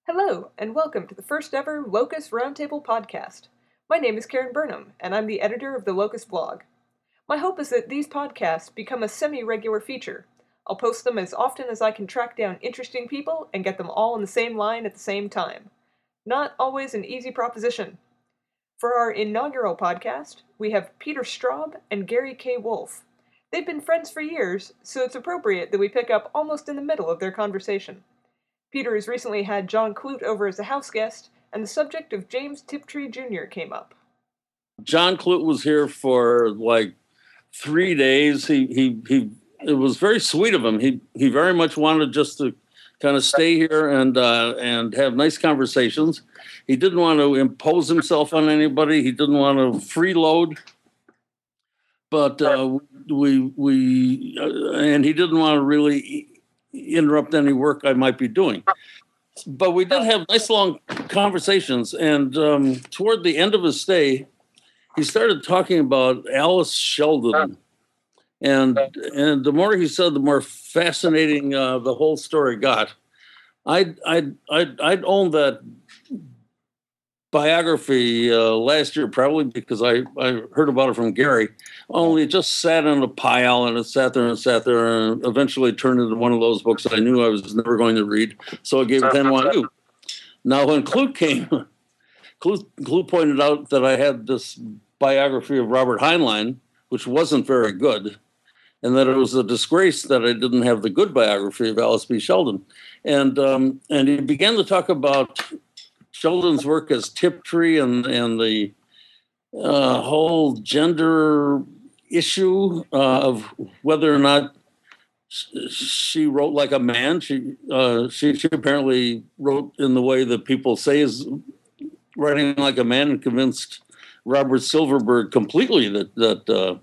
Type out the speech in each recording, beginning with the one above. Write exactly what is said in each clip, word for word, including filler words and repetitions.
Hello, and welcome to the first ever Locus Roundtable podcast. My name is Karen Burnham, and I'm the editor of the Locus blog. My hope is that these podcasts become a semi-regular feature. I'll post them as often as I can track down interesting people and get them all in the same line at the same time. Not always an easy proposition. For our inaugural podcast, we have Peter Straub and Gary K. Wolfe. They've been friends for years, so it's appropriate that we pick up almost in the middle of their conversation. Peter has recently had John Clute over as a house guest, and the subject of James Tiptree Junior came up. John Clute was here for like three days. He he he. It was very sweet of him. He he very much wanted just to kind of stay here and uh, and have nice conversations. He didn't want to impose himself on anybody. He didn't want to freeload. But uh, we we uh, and he didn't want to really interrupt any work I might be doing. But we did have nice long conversations, and um, toward the end of his stay, he started talking about Alice Sheldon. And and the more he said, the more fascinating uh, the whole story got. I'd, I'd, I'd, I'd owned that biography uh, last year, probably because I, I heard about it from Gary, only it just sat in a pile, and it sat there and sat there, and eventually turned into one of those books I knew I was never going to read, so I gave it to N Y U. Now, when Clute came, Clute, Clute pointed out that I had this biography of Robert Heinlein, which wasn't very good, and that it was a disgrace that I didn't have the good biography of Alice B. Sheldon. And um, and he began to talk about Sheldon's work as Tiptree and, and the uh, whole gender issue uh, of whether or not she wrote like a man. She, uh, she she apparently wrote in the way that people say is writing like a man, and convinced Robert Silverberg completely that that uh,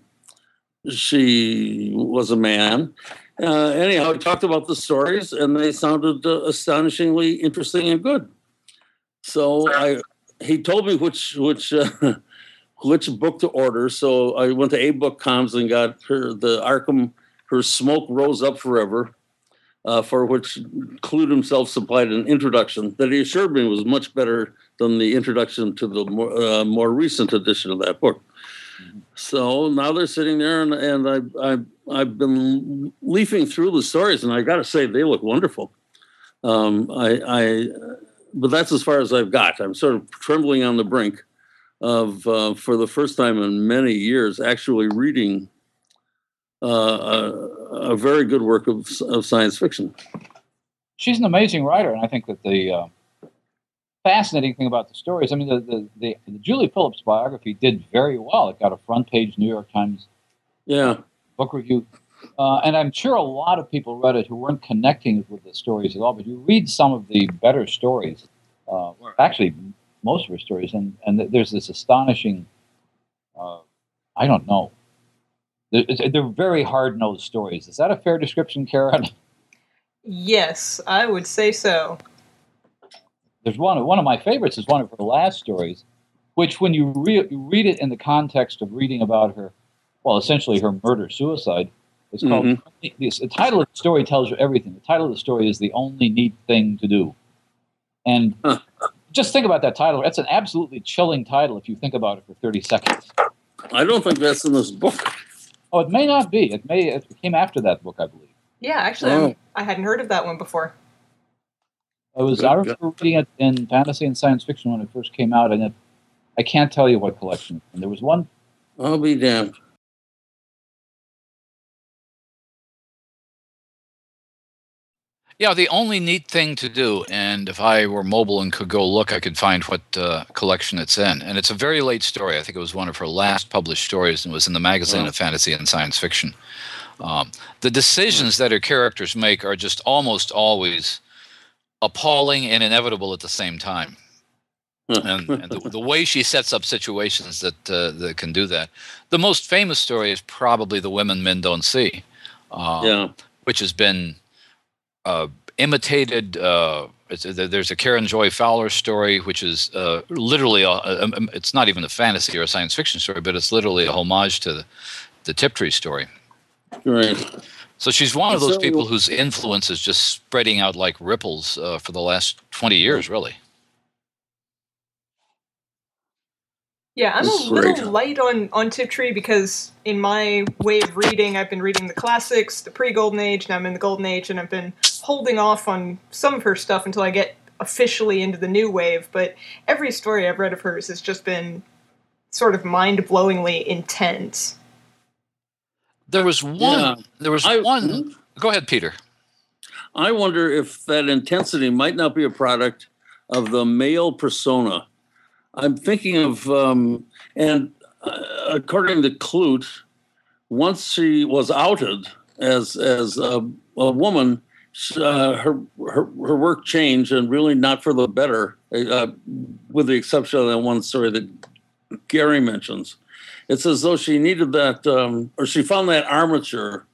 she was a man. Uh, anyhow, he talked about the stories, and they sounded uh, astonishingly interesting and good. So I, he told me which which uh, which book to order. So I went to A Book Coms and got her the Arkham. Her Smoke Rose Up Forever, uh, for which Clute himself supplied an introduction that he assured me was much better than the introduction to the more, uh, more recent edition of that book. Mm-hmm. So now they're sitting there, and, and I, I, I've been leafing through the stories, and I got to say, they look wonderful. Um, I, I, but that's as far as I've got. I'm sort of trembling on the brink of, uh, for the first time in many years, actually reading Uh, a, a very good work of, of science fiction. She's an amazing writer, and I think that the uh, fascinating thing about the stories, I mean, the, the, the, the Julie Phillips biography did very well. It got a front-page New York Times yeah. book review. Uh, and I'm sure a lot of people read it who weren't connecting with the stories at all, but you read some of the better stories, uh, actually most of her stories, and, and there's this astonishing, uh, I don't know, they're very hard-nosed stories. Is that a fair description, Karen? Yes, I would say so. There's one. One of my favorites is one of her last stories, which, when you, re- you read it in the context of reading about her, well, essentially her murder-suicide, it's called. Mm-hmm. The, the title of the story tells you everything. The title of the story is "The Only Neat Thing to Do," and huh. just think about that title. That's an absolutely chilling title if you think about it for thirty seconds. I don't think that's in this book. Oh, it may not be. It may. It came after that book, I believe. Yeah, actually, oh. I hadn't heard of that one before. I was. I remember reading it in fantasy and science fiction when it first came out, and it, I can't tell you what collection. And there was one. I'll be damned. Yeah, the only neat thing to do, and if I were mobile and could go look, I could find what uh, collection it's in. And it's a very late story. I think it was one of her last published stories, and was in the magazine oh. of fantasy and science fiction. Um, the decisions that her characters make are just almost always appalling and inevitable at the same time. and and the, the way she sets up situations that uh, that can do that. The most famous story is probably The Women Men Don't See, uh, yeah. which has been uh, imitated. Uh, it's, there's a Karen Joy Fowler story, which is uh, literally, a, a, a, it's not even a fantasy or a science fiction story, but it's literally a homage to the, the Tiptree story. Right. So she's one of those So- people whose influence is just spreading out like ripples uh, for the last twenty years, really. Yeah, I'm That's a little great. light on, on Tiptree because in my way of reading, I've been reading the classics, the pre-Golden Age, and I'm in the Golden Age, and I've been holding off on some of her stuff until I get officially into the new wave, but every story I've read of hers has just been sort of mind-blowingly intense. There was one. Yeah. There was I- one. Go ahead, Peter. I wonder if that intensity might not be a product of the male persona. I'm thinking of, um, and uh, according to Clute, once she was outed as as a, a woman, uh, her, her her work changed, and really not for the better, uh, with the exception of that one story that Gary mentions. It's as though she needed that, um, or she found that armature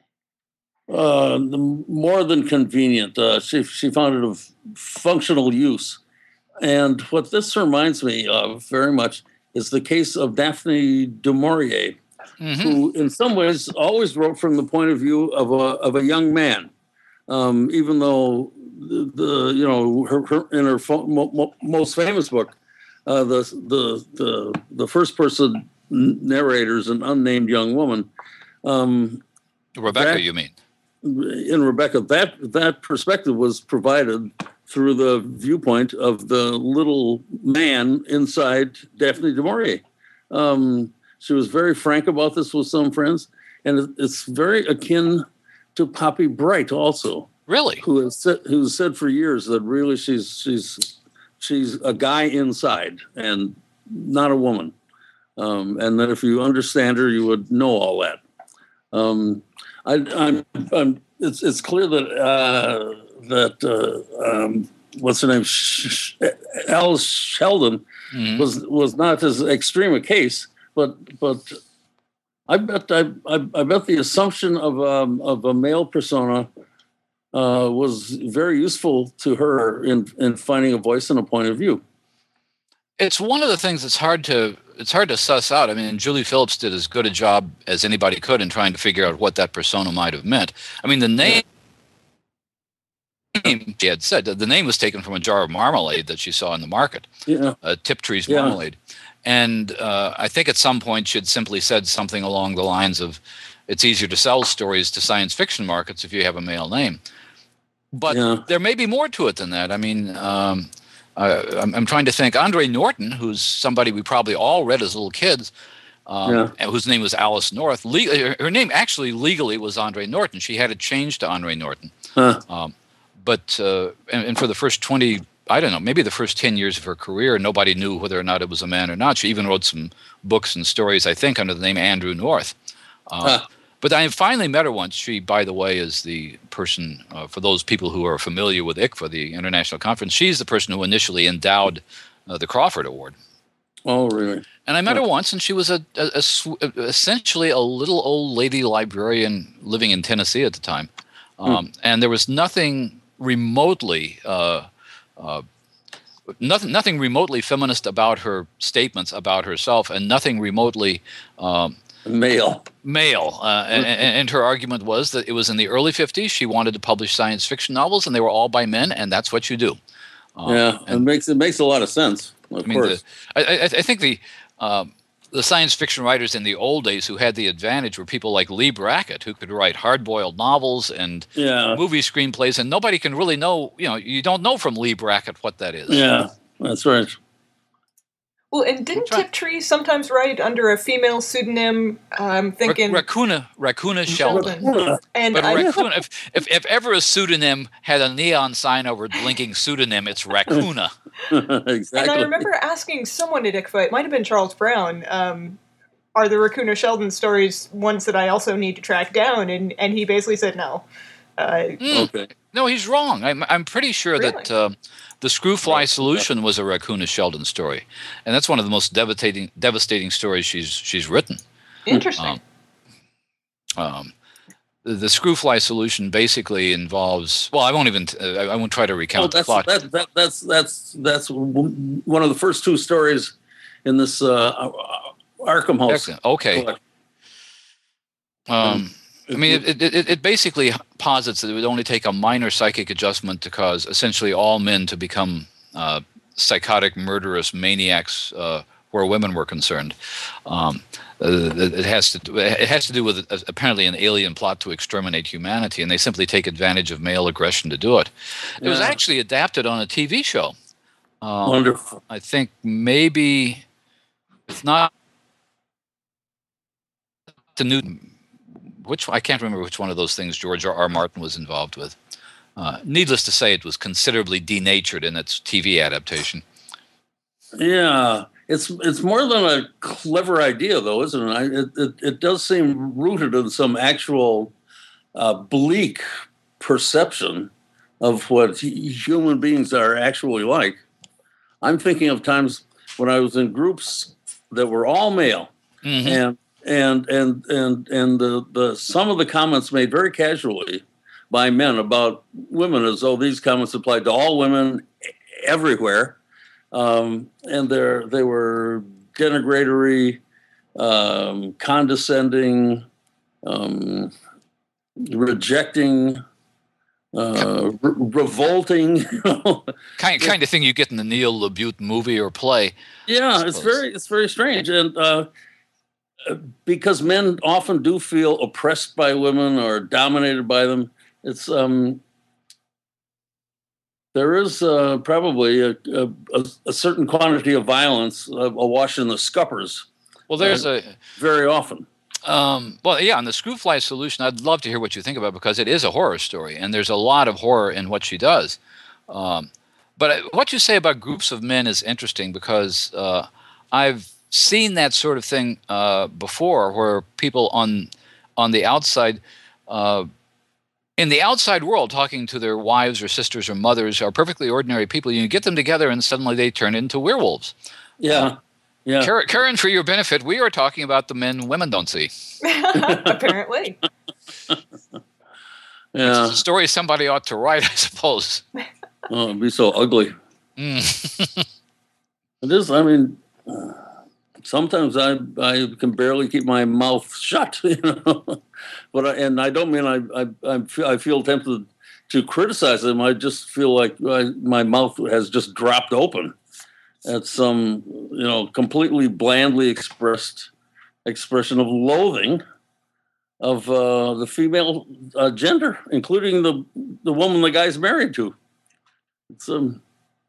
uh, more than convenient. Uh, she she found it of functional use. And what this reminds me of very much is the case of Daphne du Maurier, Mm-hmm. who in some ways always wrote from the point of view of a of a young man, um, even though the, the you know her, her in her fo- mo, mo, most famous book, uh, the the the the first person narrator is an unnamed young woman. Um, Rebecca, that- you mean? in Rebecca, that that perspective was provided through the viewpoint of the little man inside Daphne du Maurier. Um, she was very frank about this with some friends, and it- it's very akin to Poppy Bright, also, Really? who has said, who's said for years that really she's she's she's a guy inside and not a woman, um, and that if you understand her, you would know all that. Um, I, I'm, I'm, it's it's clear that uh, that uh, um, what's her name, Sh- Sh- Alice Sheldon Mhm. was was not as extreme a case, but but I bet I I, I bet the assumption of um, of a male persona uh, was very useful to her in in finding a voice and a point of view. It's one of the things that's hard to it's hard to suss out. I mean, Julie Phillips did as good a job as anybody could in trying to figure out what that persona might have meant. I mean, the name she had said the name was taken from a jar of marmalade that she saw in the market, Yeah, uh, Tiptree's Yeah. marmalade, and uh, I think at some point she had simply said something along the lines of, "It's easier to sell stories to science fiction markets if you have a male name." But Yeah. there may be more to it than that. I mean. Um, Uh, I'm, I'm trying to think. Andre Norton, who's somebody we probably all read as little kids, um, Yeah. and whose name was Alice North. Le- her, her name actually legally was Andre Norton. She had it changed to Andre Norton. Huh. Um, but uh, and, and for the first twenty, I don't know, maybe the first ten years of her career, nobody knew whether or not it was a man or not. She even wrote some books and stories, I think, under the name Andrew North. Uh, Huh. But I finally met her once. She, by the way, is the person, uh, for those people who are familiar with I C F A, the International Conference, she's the person who initially endowed uh, the Crawford Award. Oh, really? And I met her once, and she was a, a, a sw- essentially a little old lady librarian living in Tennessee at the time. Um, And there was nothing remotely, uh, uh, nothing, nothing remotely feminist about her statements about herself, and nothing remotely um, Male. male. Uh, and, and her argument was that it was in the early fifties. She wanted to publish science fiction novels, and they were all by men, and that's what you do. Um, Yeah, it and, makes it makes a lot of sense. Of I mean, course. the, I, I, I think the um, the science fiction writers in the old days who had the advantage were people like Lee Brackett, who could write hard-boiled novels and yeah. movie screenplays, and nobody can really know. You know, you don't know from Lee Brackett what that is. Yeah, that's right. Well, and didn't try- Tiptree sometimes write under a female pseudonym? I'm thinking Ra- Raccoona, Raccoona Sheldon. Sheldon. And But I, Raccoon, if, if if ever a pseudonym had a neon sign over it blinking pseudonym, it's Raccoona. Exactly. and I remember asking someone at I C F A, it might have been Charles Brown, um, are the Raccoona Sheldon stories ones that I also need to track down? And, and he basically said no. Uh, Hmm. Okay. No, he's wrong. I'm I'm pretty sure that uh, the Screwfly Solution was a Raccoona Sheldon story, and that's one of the most devastating devastating stories she's she's written. interesting. Um, um, the, the Screwfly Solution basically involves. Well, I won't even. Uh, I I won't try to recount Oh, the that's, plot. that, that, that's that's that's one of the first two stories in this uh, Arkham House. Excellent. Okay. collection. Um, I mean, it, it, it basically posits that it would only take a minor psychic adjustment to cause essentially all men to become uh, psychotic, murderous maniacs uh, where women were concerned. Um, it has to it has to do with uh, apparently an alien plot to exterminate humanity, and they simply take advantage of male aggression to do it. It yeah. was actually adapted on a T V show. Um, Wonderful. I think maybe it's not the new. Which I can't remember which one of those things George R. R. Martin was involved with. Uh, needless to say, it was considerably denatured in its T V adaptation. Yeah, it's it's more than a clever idea, though, isn't it? I, it, it, it does seem rooted in some actual uh, bleak perception of what human beings are actually like. I'm thinking of times when I was in groups that were all male, mm-hmm. and and and and and the, the some of the comments made very casually by men about women, as though these comments applied to all women everywhere, um, and they they were denigratory, um, condescending, um, rejecting. Uh, re- revolting, kind kind of thing you get in the Neil LaBute movie or play. Yeah, it's very it's very strange, and uh, because men often do feel oppressed by women or dominated by them, it's um, there is uh, probably a, a, a certain quantity of violence uh, awash in the scuppers. Well, there's uh, a very often. Um, well, yeah, on the Screwfly Solution, I'd love to hear what you think about it because it is a horror story, and there's a lot of horror in what she does. Um, but what you say about groups of men is interesting because uh, I've seen that sort of thing uh, before, where people on on the outside, uh, in the outside world, talking to their wives or sisters or mothers, are perfectly ordinary people. You get them together, and suddenly they turn into werewolves. Yeah. Uh, Yeah. Karen, for your benefit, we are talking about the men women don't see. Apparently. Yeah. It's a story somebody ought to write, I suppose. Oh, it'd be so ugly. Mm. It is. I mean, uh, sometimes I I can barely keep my mouth shut, you know. But I, and I don't mean I I I feel tempted to criticize them. I just feel like I, my mouth has just dropped open at some, you know, completely blandly expressed expression of loathing of uh, the female uh, gender, including the the woman the guy's married to. It's um,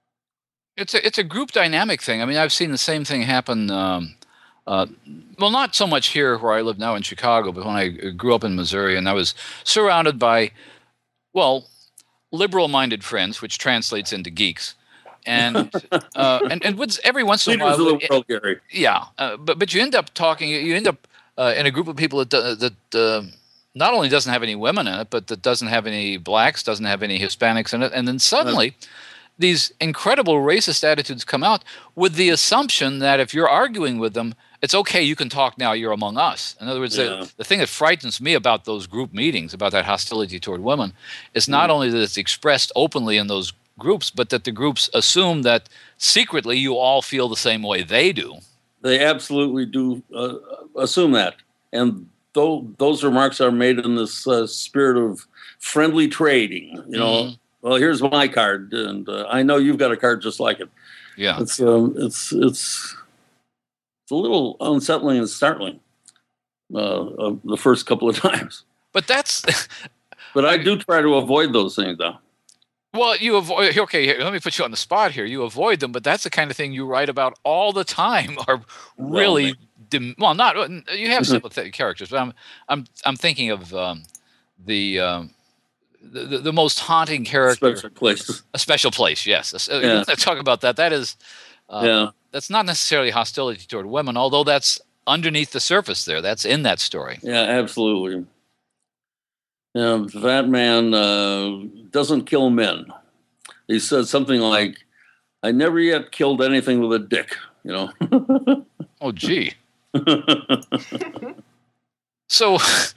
it's a it's a group dynamic thing. I mean, I've seen the same thing happen. Um, uh, well, not so much here where I live now in Chicago, but when I grew up in Missouri, and I was surrounded by, well, liberal-minded friends, which translates into geeks. And uh, and and what's every once in a while, of the world, Gary. Yeah, uh, but but you end up talking. You end up uh, in a group of people that that uh, not only doesn't have any women in it, but that doesn't have any blacks, doesn't have any Hispanics in it, and then suddenly, uh, these incredible racist attitudes come out with the assumption that if you're arguing with them, it's okay. You can talk now. You're among us. In other words, yeah. the, the thing that frightens me about those group meetings, about that hostility toward women, is not mm. only that it's expressed openly in those groups, but that the groups assume that secretly you all feel the same way they do. They absolutely do uh, assume that. And though those remarks are made in this uh, spirit of friendly trading, you know, mm-hmm. well, here's my card, and uh, I know you've got a card just like it. Yeah. It's, um, it's, it's, it's a little unsettling and startling uh, uh, the first couple of times. But that's... but I do try to avoid those things, though. Well, you avoid. Okay, let me put you on the spot here. You avoid them, but that's the kind of thing you write about all the time. Are really well, well not you have sympathetic characters, but I'm I'm I'm thinking of um, the, um, the the most haunting character. Special place. A special place. Yes. Yeah. Talk about that. That is. Uh, yeah. That's not necessarily hostility toward women, although that's underneath the surface there. That's in that story. Yeah, absolutely. Yeah, that man uh, doesn't kill men. He says something like, "I never yet killed anything with a dick." You know. Oh, gee. so,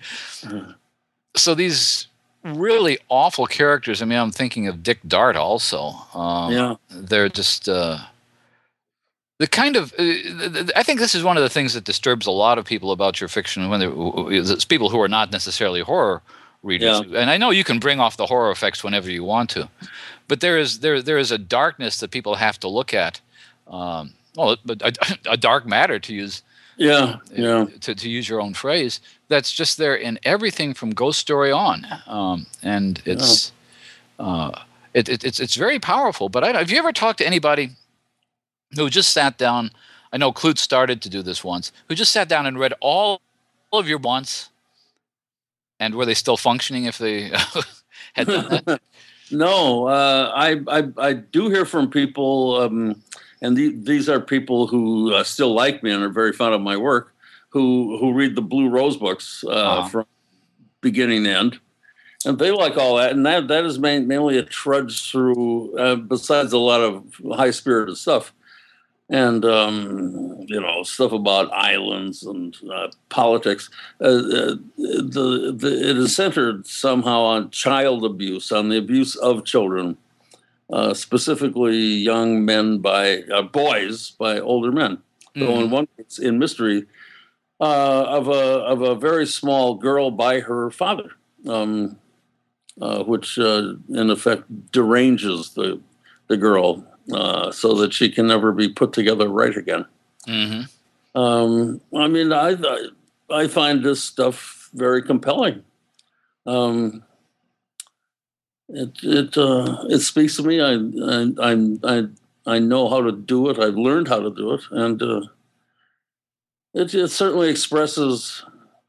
so these really awful characters. I mean, I'm thinking of Dick Dart also. Um, yeah, they're just uh, the kind of uh, I think this is one of the things that disturbs a lot of people about your fiction when it's people who are not necessarily horror readers. Yeah. And I know you can bring off the horror effects whenever you want to, but there is there there is a darkness that people have to look at. Um, well, but a, a dark matter, to use yeah yeah to to use your own phrase, that's just there in everything from Ghost Story on, um, and it's yeah. uh, it, it it's it's very powerful. But I, have you ever talked to anybody who just sat down? I know Clute started to do this once. Who just sat down and read all, all of your once, and were they still functioning if they had done that? No, uh, I, I I do hear from people, um, and the, these are people who uh, still like me and are very fond of my work, who who read the Blue Rose books uh, uh-huh. from beginning to end, and they like all that. And that that is main, mainly a trudge through, uh, besides a lot of high spirited stuff. And, um, you know, stuff about islands and uh, politics. Uh, uh, the, the, it is centered somehow on child abuse, on the abuse of children, uh, specifically young men by, uh, boys by older men. Mm-hmm. So in one case, in Mystery, uh, of, a, of a very small girl by her father, um, uh, which uh, in effect deranges the, the girl. Uh, so that she can never be put together right again. Mm-hmm. Um, I mean, I, I I find this stuff very compelling. Um, it it uh, it speaks to me. I I I I know how to do it. I've learned how to do it, and uh, it it certainly expresses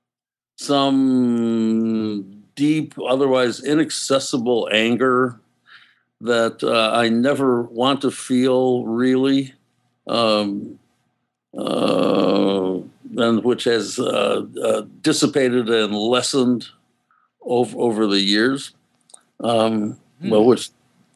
some deep, otherwise inaccessible anger that uh, I never want to feel, really, um, uh, and which has uh, uh, dissipated and lessened over, over the years. Um, mm. Well, which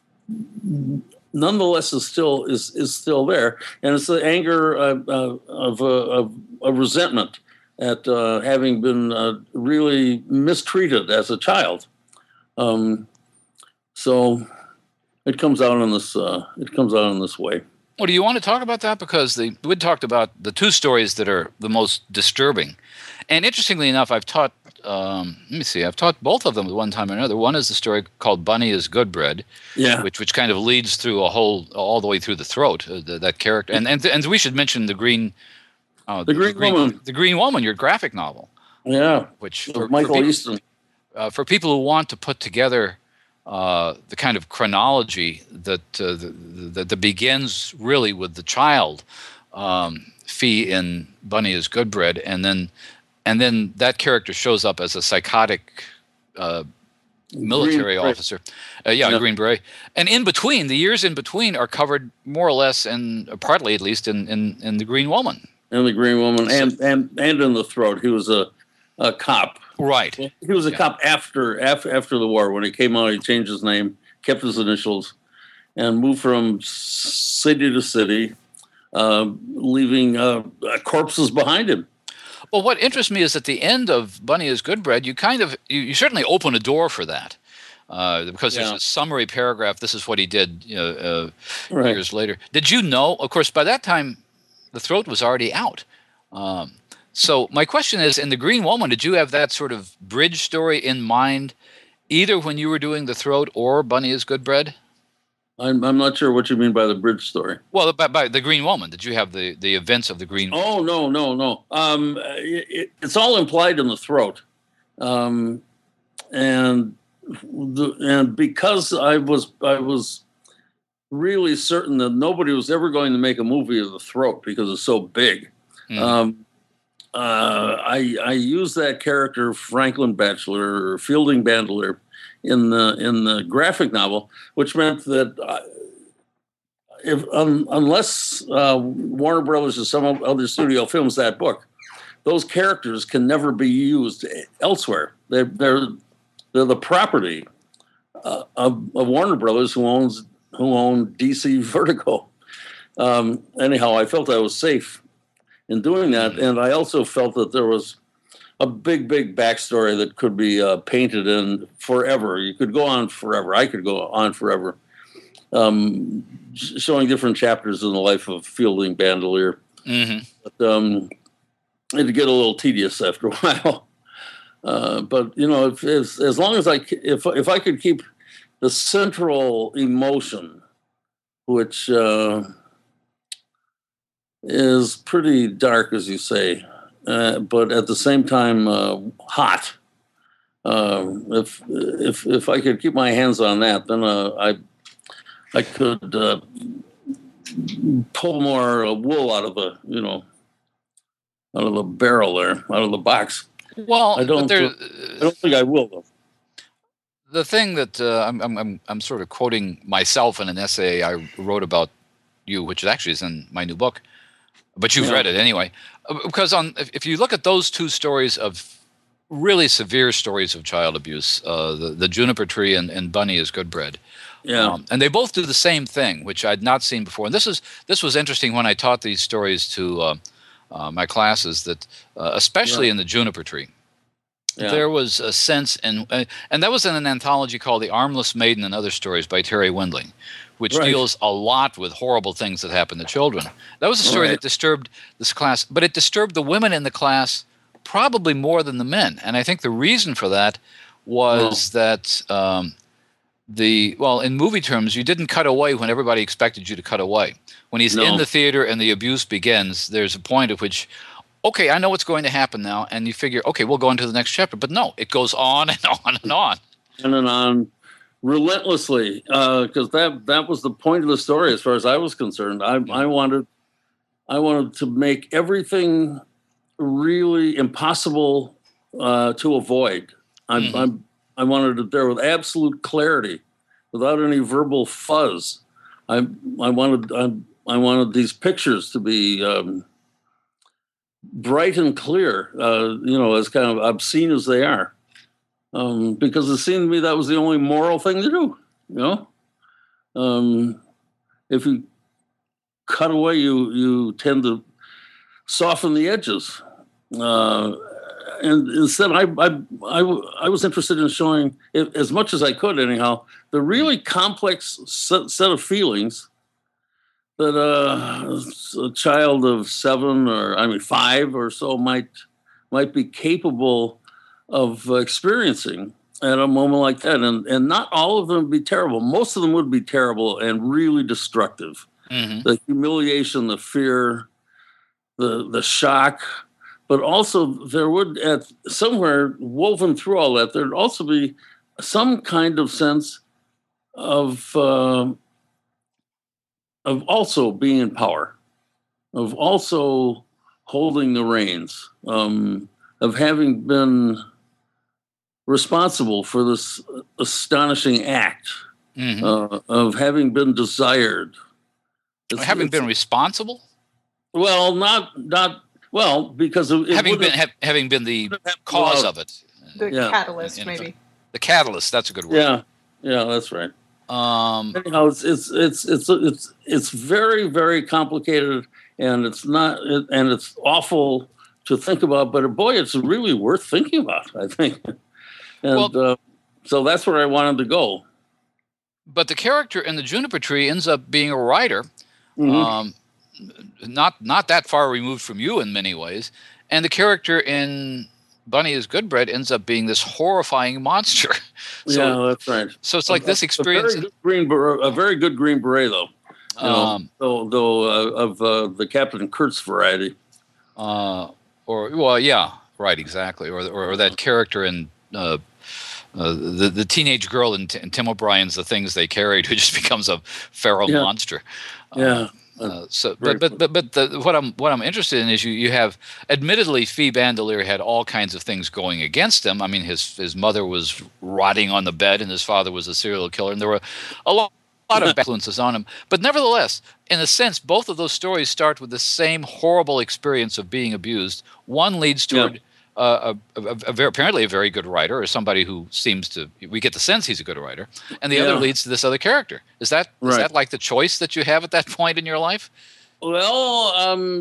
nonetheless is still is is still there, and it's the anger uh, uh, of, uh, of of resentment at uh, having been uh, really mistreated as a child. Um, so. It comes out in this. Uh, it comes out in this way. Well, do you want to talk about that? Because the, we talked about the two stories that are the most disturbing, and interestingly enough, I've taught. Um, let me see. I've taught both of them at one time or another. One is the story called "Bunny is Good Bread," yeah, which which kind of leads through a whole all the way through the throat. Uh, the, that character, and and and we should mention the green, uh, the, the green, green woman, the Green Woman, your graphic novel. Yeah, which for, Michael for Easton. Uh, for people who want to put together. Uh, the kind of chronology that, uh, the, the, that begins really with the child, um, Fee in Bunny is Good Bread, and then and then that character shows up as a psychotic uh, military Green officer. Uh, yeah, no. Green Beret. And in between, the years in between are covered more or less, and partly at least, in, in, in the Green Woman. And the Green Woman, and, and, and in the throat. He was a, a cop. Right. He was a yeah. cop after, after after the war. When he came out, he changed his name, kept his initials, and moved from city to city, uh, leaving uh, corpses behind him. Well, what interests me is at the end of Bunny is Good Bread, you kind of, you, you certainly open a door for that. Uh, because yeah. there's a summary paragraph. This is what he did you know, uh, right. years later. Did you know? Of course, by that time, the throat was already out. Um, So my question is, in the Green Woman, did you have that sort of bridge story in mind, either when you were doing the throat or Bunny is Good Bread? I'm I'm not sure what you mean by the bridge story. Well, by, by the Green Woman, did you have the, the events of the Green Woman? Oh, no, no, no. Um, it, it's all implied in the throat. Um, and the, and because I was I was really certain that nobody was ever going to make a movie of the throat because it's so big. Mm. Um, Uh, I I use that character Franklin Batchelor or Fielding Bandler in the in the graphic novel, which meant that I, if um, unless uh, Warner Brothers or some other studio films that book, those characters can never be used elsewhere. They're they're they're the property uh, of, of Warner Brothers, who owns who own D C Vertigo. Um, anyhow, I felt I was safe in doing that, and I also felt that there was a big, big backstory that could be uh, painted in forever. You could go on forever. I could go on forever. Um, sh- showing different chapters in the life of Fielding Bandolier. Mm-hmm. But um, it'd get a little tedious after a while. Uh, but you know, if, if as long as I c- if if I could keep the central emotion, which uh, is pretty dark, as you say, uh, but at the same time uh, hot. Uh, if if if I could keep my hands on that, then uh, I I could uh, pull more uh, wool out of the you know out of the barrel there, out of the box. Well, I don't. but there, I don't think I will though. The thing that uh, I'm, I'm I'm I'm sort of quoting myself in an essay I wrote about you, which actually is in my new book, but you've Yeah. read it anyway. Uh, Because on if, if you look at those two stories of really severe stories of child abuse, uh, the the Juniper Tree and, and Bunny is Good Bread. Yeah. Um, and they both do the same thing, which I'd not seen before. And this is this was interesting when I taught these stories to uh, uh, my classes, that uh, especially Yeah. in the Juniper Tree, Yeah. there was a sense, and uh, and that was in an anthology called The Armless Maiden and Other Stories by Terry Windling, which Right. deals a lot with horrible things that happen to children. That was a story Right. that disturbed this class, but it disturbed the women in the class probably more than the men. And I think the reason for that was that um, the well, in movie terms, you didn't cut away when everybody expected you to cut away. When he's No. in the theater and the abuse begins, there's a point at which, okay, I know what's going to happen now, and you figure, okay, we'll go into the next chapter. But no, it goes on and on and on. On and on, relentlessly, because that that was the point of the story, as far as I was concerned. I I wanted I wanted to make everything really impossible uh, to avoid. I Mhm. I'm I wanted it there with absolute clarity, without any verbal fuzz. I I wanted I I wanted these pictures to be um, bright and clear, uh, you know, as kind of obscene as they are, um, because it seemed to me that was the only moral thing to do. You know, um, if you cut away, you you tend to soften the edges. Uh, and instead, I, I I I was interested in showing, as much as I could, anyhow, the really complex set, set of feelings that uh, a child of seven or I mean five or so might might be capable of experiencing at a moment like that. And and not all of them would be terrible. Most of them would be terrible and really destructive. Mm-hmm. The humiliation, the fear, the the shock, but also there would, at somewhere woven through all that, there'd also be some kind of sense of uh, of also being in power, of also holding the reins, um, of having been responsible for this astonishing act, Mm-hmm. uh, of having been desired. It's- Having it's- been responsible, well, not not well because it, it having been wouldn't- ha- having been the wouldn't have cause allowed- of it, The Yeah. catalyst, In- in maybe. effect. the catalyst. That's a good word. Yeah, yeah, that's right. Um, Anyhow, it's it's it's it's it's it's very very complicated, and it's not, and it's awful to think about. But boy, it's really worth thinking about, I think. And uh, so that's where I wanted to go. but the character in the Juniper Tree ends up being a writer, Mhm. um, not not that far removed from you in many ways, and the character in Bunny is Good Bread ends up being this horrifying monster. so, yeah, that's right. so it's like this A- experience. A very good green beret, a very good green beret, though. You know, Um, though, though uh, of uh, the Captain Kurtz variety. uh, or well, yeah, right, exactly, or or, or that character in. Uh, Uh, the the teenage girl in, T- in Tim O'Brien's The Things They Carried, who just becomes a feral Yeah. monster. Yeah. Uh, uh, so, Very but but but but the, what I'm what I'm interested in is you you have, admittedly, Fee Bandolier had all kinds of things going against him. I mean, his his mother was rotting on the bed, and his father was a serial killer, and there were a lot. A lot of influences on him, but nevertheless, in a sense, both of those stories start with the same horrible experience of being abused. One leads toward Yeah. uh, a, a, a very, apparently a very good writer, or somebody who seems to. We get the sense he's a good writer, and the other Yeah. leads to this other character. Is that is Right. that like the choice that you have at that point in your life? Well, um,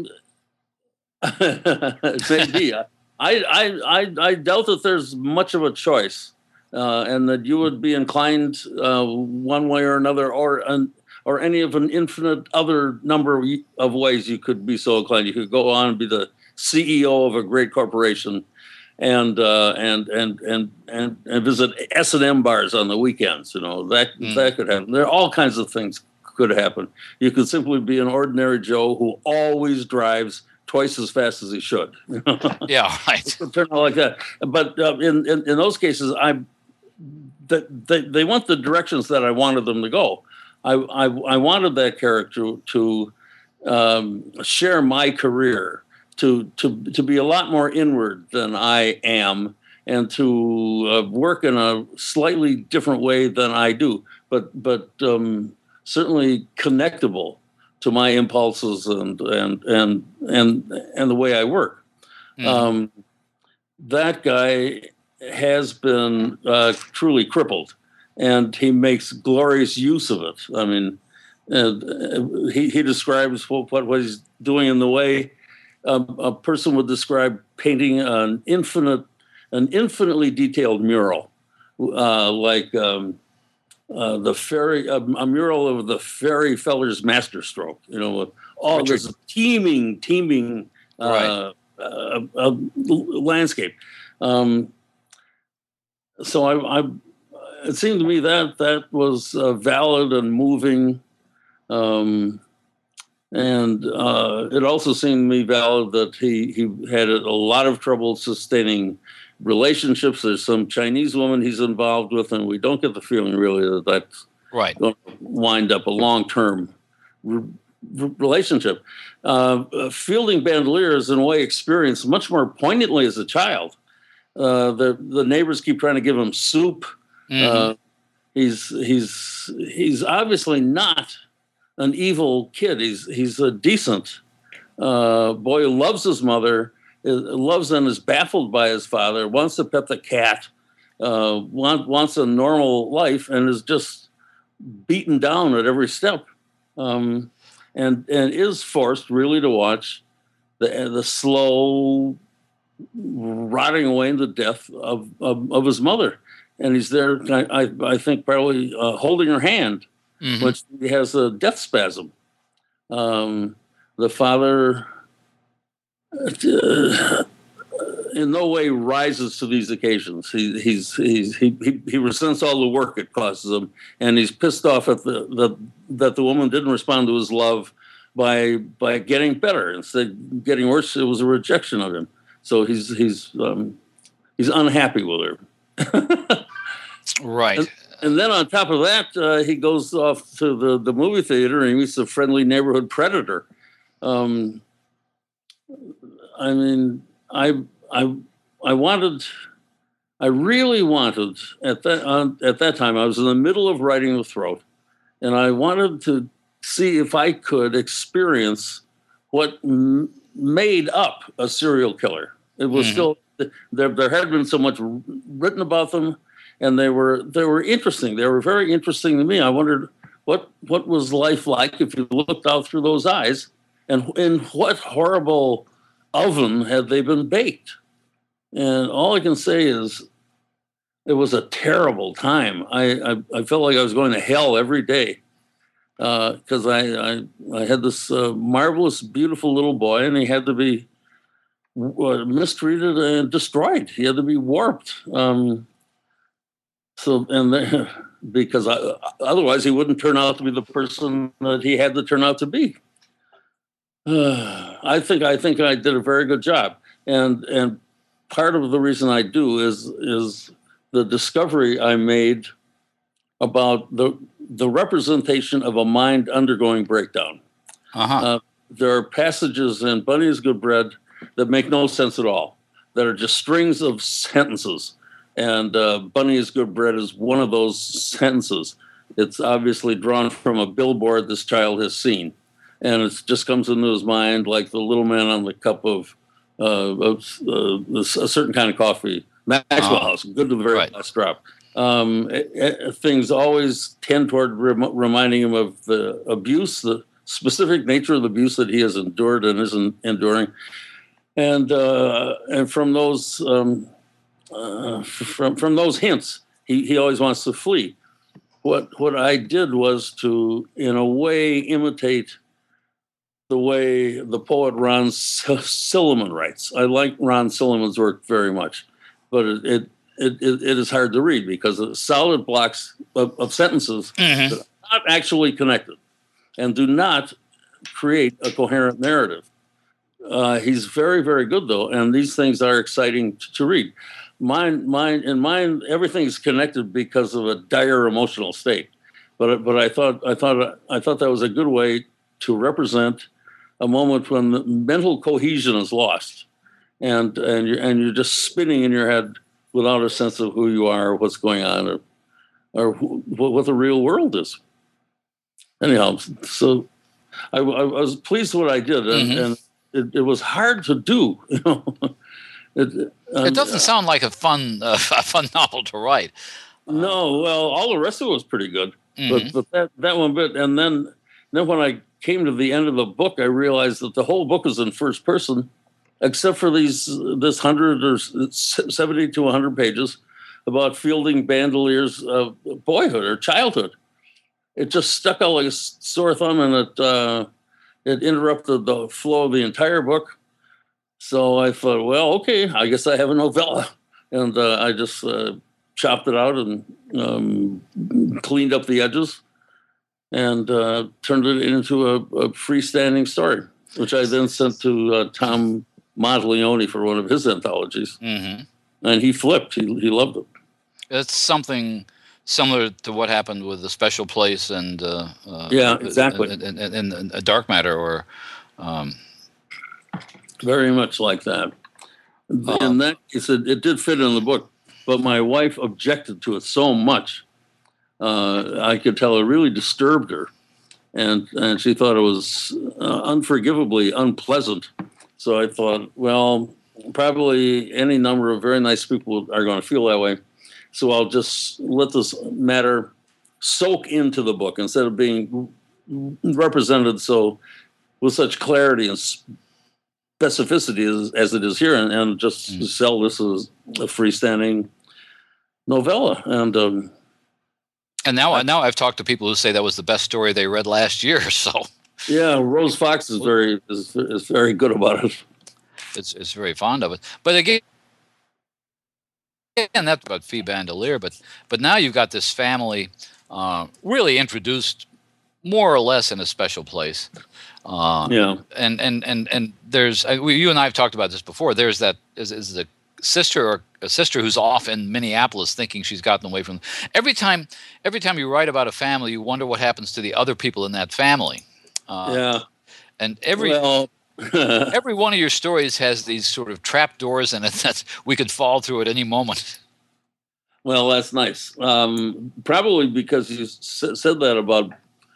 maybe. I, I, I, I doubt that there's much of a choice, uh, and that you would be inclined uh, one way or another, or, and, or any of an infinite other number of ways you could be so inclined. You could go on and be the C E O of a great corporation, and uh, and and and and and visit S and M bars on the weekends. You know that mm. that could happen. There are all kinds of things could happen. You could simply be an ordinary Joe who always drives twice as fast as he should. Yeah, right. It could turn out like that. But uh, in, in in those cases, I they they went the directions that I wanted them to go. I I, I wanted that character to um, share my career. To, to to be a lot more inward than I am, and to uh, work in a slightly different way than I do, but but um, certainly connectable to my impulses and and and and and the way I work. Mm-hmm. Um, that guy has been uh, truly crippled, and he makes glorious use of it. I mean, uh, he he describes what what he's doing in the way. Um, a person would describe painting an infinite, an infinitely detailed mural, uh, like um, uh, the fairy, uh, a mural of the fairy feller's masterstroke. You know, with all Richard. This teeming, teeming uh, right. uh, uh, landscape. Um, so I, I, it seemed to me that that was uh, valid and moving. Um, And uh, it also seemed to me valid that he, he had a lot of trouble sustaining relationships. There's some Chinese woman he's involved with, and we don't get the feeling really that that's right. going to wind up a long-term re- re- relationship. Uh, Fielding Bandolier is in a way experienced much more poignantly as a child. Uh, the the neighbors keep trying to give him soup. Mm-hmm. Uh, he's he's he's obviously not an evil kid. He's he's a decent uh, boy who loves his mother, loves and is baffled by his father, wants to pet the cat, uh, want, wants a normal life, and is just beaten down at every step, um, and and is forced really to watch the the slow rotting away into death of, of, of his mother. And he's there, I, I, I think, probably uh, holding her hand, mm-hmm. which he has a death spasm. Um, the father uh, in no way rises to these occasions. He he's, he's he, he he resents all the work it causes him, and he's pissed off at the, the that the woman didn't respond to his love by by getting better instead of getting worse. It was a rejection of him. So he's he's um, he's unhappy with her. Right. And, and then on top of that, uh, he goes off to the, the movie theater and he meets a friendly neighborhood predator. Um, I mean, I I I wanted, I really wanted at that uh, at that time. I was in the middle of writing The Throat, and I wanted to see if I could experience what m- made up a serial killer. It was mm-hmm. still there. There had been so much written about them. And they were they were interesting. They were very interesting to me. I wondered what what was life like if you looked out through those eyes, and in what horrible oven had they been baked? And all I can say is it was a terrible time. I I, I felt like I was going to hell every day because uh, I, I I had this uh, marvelous, beautiful little boy, and he had to be uh, mistreated and destroyed. He had to be warped. Um, So, and the, because I, otherwise he wouldn't turn out to be the person that he had to turn out to be. Uh, I think I think I did a very good job, and and part of the reason I do is is the discovery I made about the the representation of a mind undergoing breakdown. Uh-huh. Uh, there are passages in Bunny is Good Bread that make no sense at all, that are just strings of sentences. And uh, Bunny is Good Bread is one of those sentences. It's obviously drawn from a billboard this child has seen. And it just comes into his mind like the little man on the cup of, uh, of uh, a certain kind of coffee. Maxwell House, good to the very right. last drop. Um, it, it, things always tend toward rem- reminding him of the abuse, the specific nature of the abuse that he has endured and isn't enduring. And, uh, and from those... Um, Uh, from from those hints, he, he always wants to flee. what what I did was to, in a way, imitate the way the poet Ron Silliman writes. I like Ron Silliman's work very much, but it it, it, it is hard to read because of solid blocks of, of sentences Mm-hmm. that are not actually connected and do not create a coherent narrative. Uh, he's very, very good, though, and these things are exciting to, to read. Mine, mine, in mine, everything is connected because of a dire emotional state. But but I thought I thought I thought that was a good way to represent a moment when the mental cohesion is lost, and and you're and you're just spinning in your head without a sense of who you are, or what's going on, or or who, what the real world is. Anyhow, so I, I was pleased with what I did, and, Mm-hmm. and it, it was hard to do. You know, it, It doesn't sound like a fun uh, a fun novel to write. No, well, all the rest of it was pretty good, Mhm. but but that that one bit, and then then when I came to the end of the book, I realized that the whole book is in first person, except for these this hundred or seventy to a hundred pages about Fielding Bandolier's uh, boyhood or childhood. It just stuck out like a sore thumb, and it uh, it interrupted the flow of the entire book. So I thought, well, okay, I guess I have a novella, and uh, I just uh, chopped it out and um, cleaned up the edges, and uh, turned it into a, a freestanding story, which I then sent to uh, Tom Monteleone for one of his anthologies, Mm-hmm. and he flipped. He he loved it. It's something similar to what happened with The Special Place and uh, uh, Yeah, exactly. and, and, and, and, and Dark Matter, or um, Very much like that. In that case, it, it did fit in the book, but my wife objected to it so much. Uh, I could tell it really disturbed her, and and she thought it was uh, unforgivably unpleasant. So I thought, well, probably any number of very nice people are going to feel that way. So I'll just let this matter soak into the book instead of being represented so with such clarity and specificity as, as it is here, and, and just mm. sell this as a freestanding novella. And um, and now, I, now I've talked to people who say that was the best story they read last year. So yeah, Rose Fox is very is, is very good about it. It's it's very fond of it. But again, and that's about Fee Bandolier. But but now you've got this family uh, really introduced more or less in A Special Place. Uh, yeah, and and and and there's uh, we, you and I have talked about this before. There's that is is the sister or a sister who's off in Minneapolis thinking she's gotten away from them. Every time every time you write about a family, you wonder what happens to the other people in that family. Uh, yeah, and every well, every one of your stories has these sort of trap doors in it that we could fall through at any moment. Well, that's nice. Um, probably because you s- said that about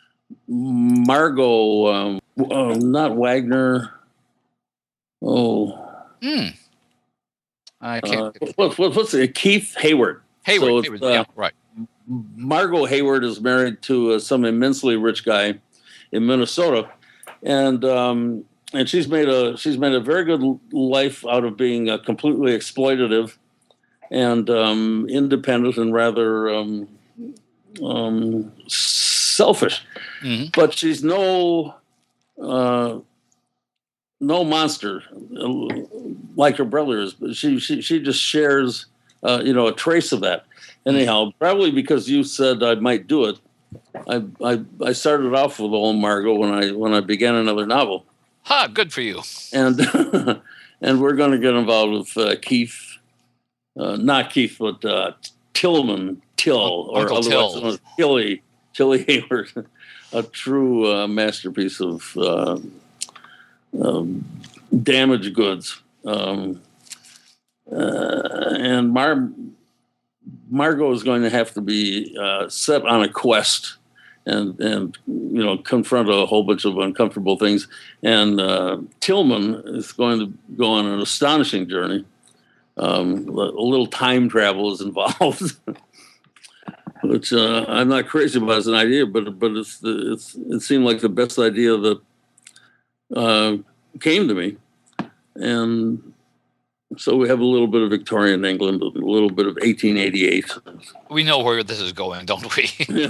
Margot, um, oh, not Wagner. Oh, mm. I can't. Uh, what, what, what's it? Keith Hayward. Hayward. So Hayward uh, yeah, right. Margot Hayward is married to uh, some immensely rich guy in Minnesota, and um, and she's made a she's made a very good life out of being uh, completely exploitative and um, independent and rather um, um, selfish. Mm-hmm. But she's no uh, no monster like her brother is. But she she she just shares uh, you know a trace of that. Anyhow, probably because you said I might do it, I I, I started off with old Margot when I when I began another novel. Ha! Good for you. And and we're going to get involved with uh, Keith, uh, not Keith, but uh, Tillman Till, or Uncle otherwise Till. known as Tilly Tilly Hayward, a true uh, masterpiece of uh, um, damaged goods. Um, uh, and Mar. Margot is going to have to be uh, set on a quest and, and, you know, confront a whole bunch of uncomfortable things. And uh, Tillman is going to go on an astonishing journey. Um, a little time travel is involved, which uh, I'm not crazy about as an idea, but but it's, the, it's it seemed like the best idea that uh, came to me. And So we have a little bit of Victorian England, a little bit of eighteen eighty-eight. We know where this is going, don't we?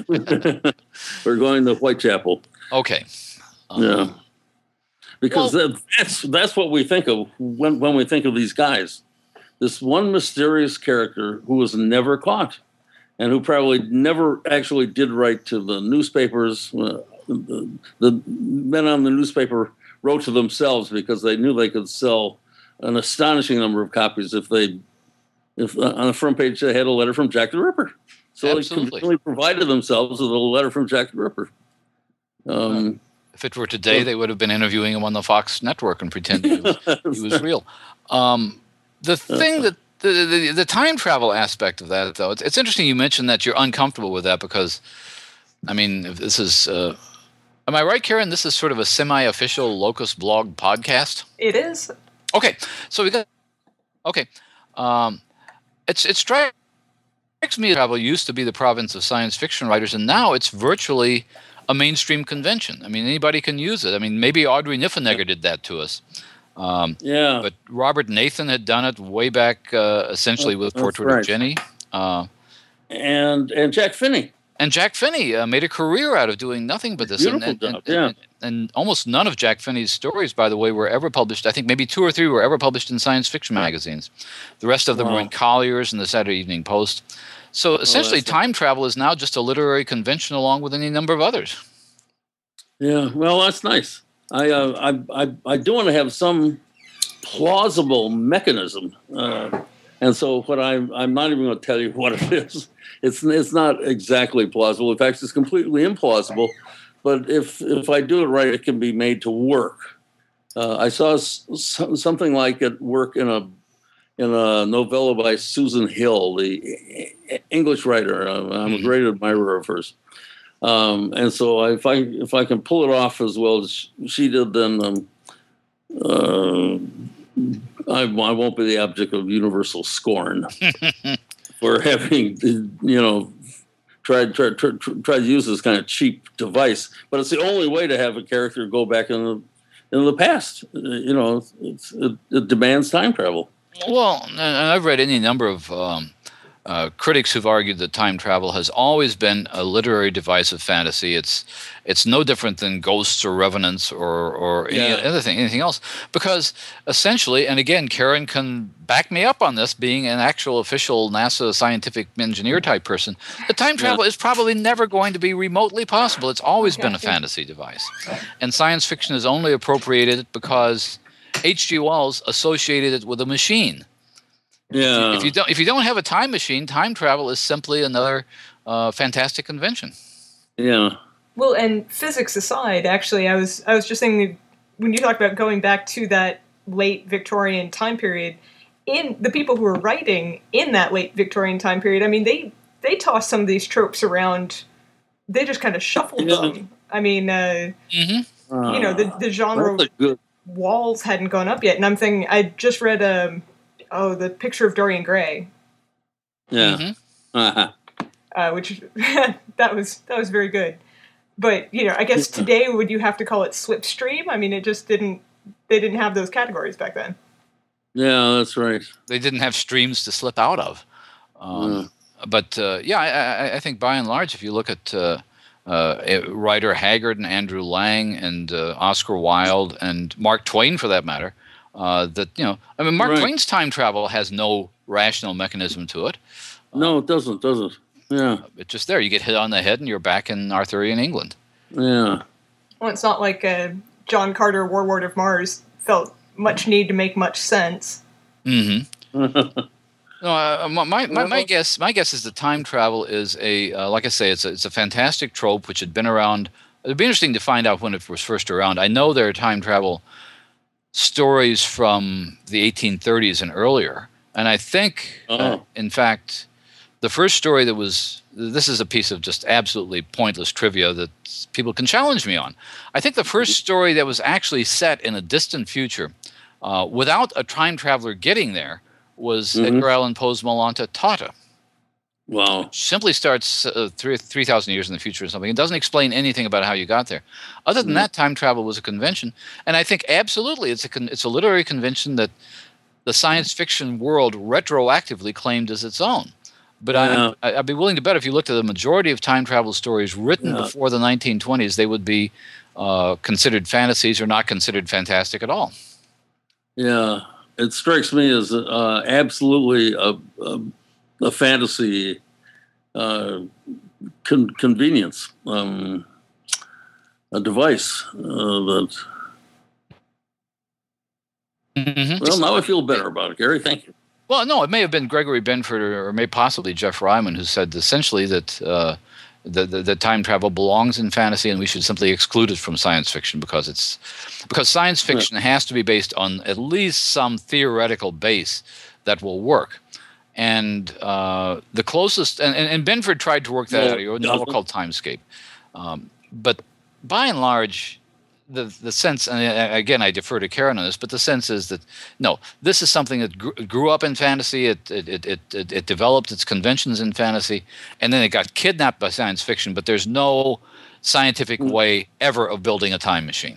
We're going to Whitechapel. Okay. Um, Yeah. Because well, that, that's that's what we think of when, when we think of these guys. This one mysterious character who was never caught and who probably never actually did write to the newspapers. Uh, the, the men on the newspaper wrote to themselves because they knew they could sell an astonishing number of copies if they, if uh, on the front page they had a letter from Jack the Ripper. So Absolutely. they conveniently provided themselves with a letter from Jack the Ripper. Um, if it were today, they would have been interviewing him on the Fox network and pretending he was, he was real. Um, the thing that the, the the time travel aspect of that, though, it's, it's interesting you mentioned that you're uncomfortable with that because, I mean, if this is. Uh, am I right, Karen? This is sort of a semi-official Locust Blog podcast. It is. Okay, so we got. Okay, um, it's it strikes me travel used to be the province of science fiction writers, and now it's virtually a mainstream convention. I mean, anybody can use it. I mean, maybe Audrey Niffenegger did that to us. Um, yeah, but Robert Nathan had done it way back, uh, essentially with That's Portrait right. of Jenny, uh, and and Jack Finney. And Jack Finney uh, made a career out of doing nothing but this. Beautiful and, and, job, and, yeah. and, and almost none of Jack Finney's stories, by the way, were ever published. I think maybe two or three were ever published in science fiction magazines. The rest of them Wow. were in Collier's and the Saturday Evening Post. So essentially, that's- time travel is now just a literary convention along with any number of others. Yeah, well, that's nice. I uh, I, I I do want to have some plausible mechanism, uh, and so what I'm I'm not even going to tell you what it is. It's it's not exactly plausible. In fact, it's completely implausible. But if if I do it right, it can be made to work. Uh, I saw s- something like it work in a in a novella by Susan Hill, the English writer. I'm a great admirer of hers. Um, and so if I if I can pull it off as well as she did, then um, uh, I, I won't be the object of universal scorn for having, you know, tried tried tried tried to use this kind of cheap device. But it's the only way to have a character go back in the in the past. You know, it's, it, it demands time travel. Well, and I've read any number of um, uh, critics who've argued that time travel has always been a literary device of fantasy. It's it's no different than ghosts or revenants or or any Yeah. other thing, anything else. Because essentially, and again, Karen can back me up on this, being an actual official NASA scientific engineer type person, the time travel Yeah. is probably never going to be remotely possible. It's always been a Gotcha. fantasy device, and science fiction has only appropriated it because H G. Wells associated it with a machine. Yeah. If you don't, if you don't have a time machine, time travel is simply another uh, fantastic convention. Yeah. Well, and physics aside, actually, I was I was just thinking when you talked about going back to that late Victorian time period, in the people who were writing in that late Victorian time period, I mean, they they tossed some of these tropes around. They just kind of shuffled Yeah. them. I mean, uh, Mm-hmm. you know, the the genre That's a good. walls hadn't gone up yet, and I'm thinking I just read um oh the Picture of Dorian Gray, Yeah. Mm-hmm. Uh-huh. uh, which that was that was very good. But you know, I guess today would you have to call it slipstream? I mean, it just didn't. They didn't have those categories back then. Yeah, that's right. They didn't have streams to slip out of. Um, But uh, yeah, I, I, I think by and large, if you look at uh, uh, Ryder Haggard and Andrew Lang and uh, Oscar Wilde and Mark Twain, for that matter, uh, that you know, I mean, Mark Right. Twain's time travel has no rational mechanism to it. No, it doesn't, does it? Yeah. It's just there. You get hit on the head, and you're back in Arthurian England. Yeah. Well, it's not like uh, John Carter, Warlord of Mars, felt much need to make much sense. Mm-hmm. No, uh, my, my, my Well- guess my guess is that time travel is a uh, like I say it's a, it's a fantastic trope which had been around. It'd be interesting to find out when it was first around. I know there are time travel stories from the eighteen thirties and earlier, and I think, Oh. uh, in fact, the first story that was this is a piece of just absolutely pointless trivia that people can challenge me on. I think the first story that was actually set in a distant future, uh, without a time traveler getting there, was Mhm. Edgar Allan Poe's Malanta Tata. Wow. Simply starts uh, three three thousand years in the future or something. It doesn't explain anything about how you got there. Other than Mhm. that, time travel was a convention, and I think absolutely it's a con- it's a literary convention that the science fiction world retroactively claimed as its own. But Yeah. I, I'd be willing to bet if you looked at the majority of time travel stories written Yeah. before the nineteen twenties, they would be uh, considered fantasies or not considered fantastic at all. Yeah, it strikes me as uh, absolutely a, a, a fantasy uh, con- convenience, um, a device uh, that. Mm-hmm. Well, now I feel better about it, Gary. Thank you. Well, no, it may have been Gregory Benford or, or may possibly Jeff Ryman who said essentially that uh, the, the, the time travel belongs in fantasy and we should simply exclude it from science fiction because it's because science fiction yeah. has to be based on at least some theoretical base that will work. And uh, the closest, and, and, and Benford tried to work that Yeah. out. He wrote a novel called Timescape. Um, but by and large, the the sense, and again, I defer to Karen on this, but the sense is that no, this is something that grew, grew up in fantasy. It it, it it it developed its conventions in fantasy, and then it got kidnapped by science fiction. But there's no scientific way ever of building a time machine.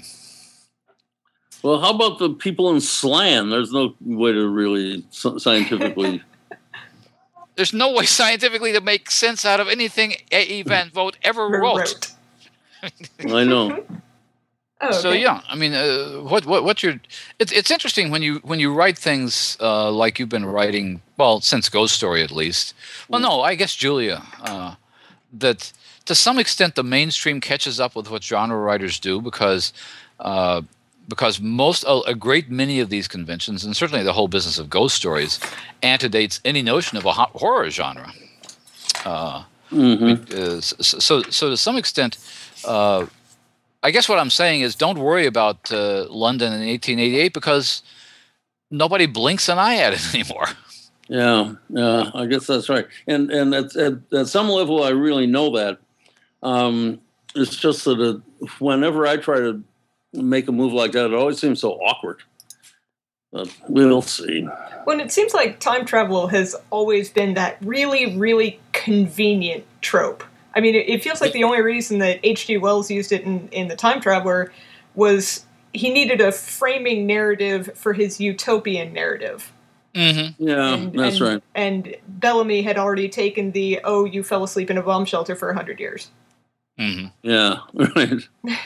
Well, how about the people in Slan? There's no way to really scientifically. There's no way scientifically to make sense out of anything A E. Van Vogt ever wrote. I know. Oh, okay. So yeah, I mean, uh, what what what you're it's it's interesting when you when you write things uh, like you've been writing, well, since Ghost Story at least. Well, no, I guess Julia. Uh, that to some extent the mainstream catches up with what genre writers do because uh, because most a, a great many of these conventions, and certainly the whole business of ghost stories, antedates any notion of a horror genre. Uh, mm-hmm. uh, so so to some extent. Uh, I guess what I'm saying is don't worry about uh, London in eighteen eighty-eight because nobody blinks an eye at it anymore. Yeah, yeah, I guess that's right. And and at, at, at some level, I really know that. Um, it's just that it, whenever I try to make a move like that, it always seems so awkward. But we'll see. Well, it seems like time travel has always been that really, really convenient trope. I mean, it feels like the only reason that H G. Wells used it in, in The Time Traveler was he needed a framing narrative for his utopian narrative. Mm-hmm. Yeah, and, that's and, right. And Bellamy had already taken the, oh, you fell asleep in a bomb shelter for one hundred years. Mm-hmm. Yeah, right.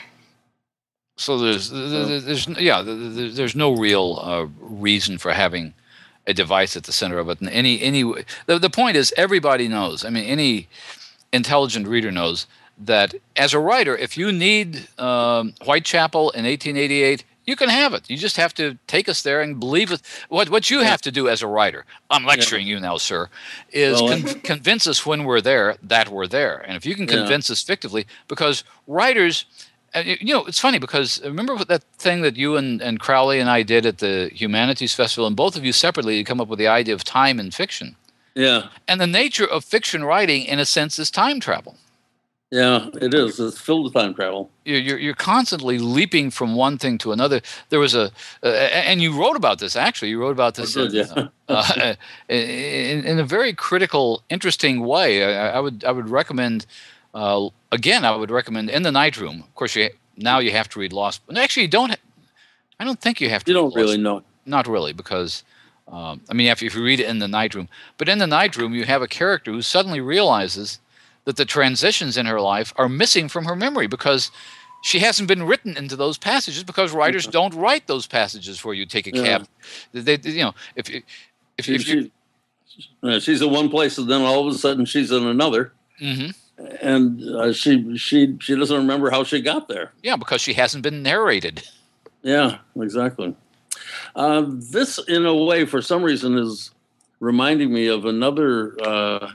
So there's, there's, there's yeah, there's no real uh, reason for having a device at the center of it. And any, any, the, the point is everybody knows. I mean, any intelligent reader knows that as a writer, if you need um, Whitechapel in eighteen eighty-eight, you can have it. You just have to take us there and believe it. What what you have to do as a writer, I'm lecturing yeah. you now, sir, is well, con- convince us when we're there that we're there. And if you can convince yeah. us fictively, because writers, you know, it's funny because remember that thing that you and, and Crowley and I did at the Humanities Festival, and both of you separately you come up with the idea of time in fiction. Yeah. And the nature of fiction writing, in a sense, is time travel. Yeah, it is. It's filled with time travel. You're, you're, you're constantly leaping from one thing to another. There was a, uh, and you wrote about this, actually. You wrote about this I did, in, yeah. uh, in, in a very critical, interesting way. I, I would I would recommend, uh, again, I would recommend In the Night Room. Of course, you now you have to read Lost. Actually, you don't, I don't think you have to You read don't Lost. really know. Not really, because... Um, I mean, if, if you read it In the Night Room. But in the Night Room, you have a character who suddenly realizes that the transitions in her life are missing from her memory because she hasn't been written into those passages because writers yeah. don't write those passages for you. Take a cab. Yeah. They, they, you know, if if if, she, if she, uh, she's in one place and then all of a sudden she's in another, mm-hmm. and uh, she she she doesn't remember how she got there. Yeah, because she hasn't been narrated. Yeah, exactly. Uh, this, in a way, for some reason, is reminding me of another uh,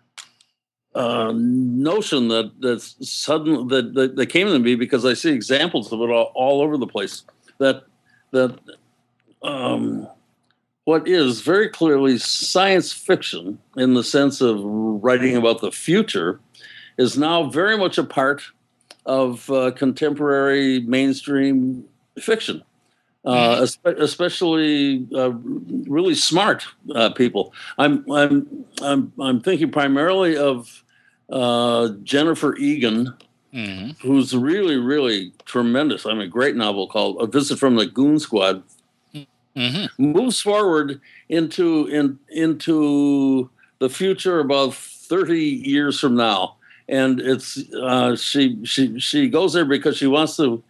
uh, notion that that's sudden that, that that came to me because I see examples of it all, all over the place. That that um, what is very clearly science fiction in the sense of writing about the future is now very much a part of uh, contemporary mainstream fiction. Uh, especially uh, really smart uh, people. I'm I'm I'm I'm thinking primarily of uh, Jennifer Egan, mm-hmm. who's really really tremendous. I mean, a great novel called A Visit from the Goon Squad, mm-hmm. Mm-hmm. moves forward into in, into the future about thirty years from now, and it's uh, she she she goes there because she wants to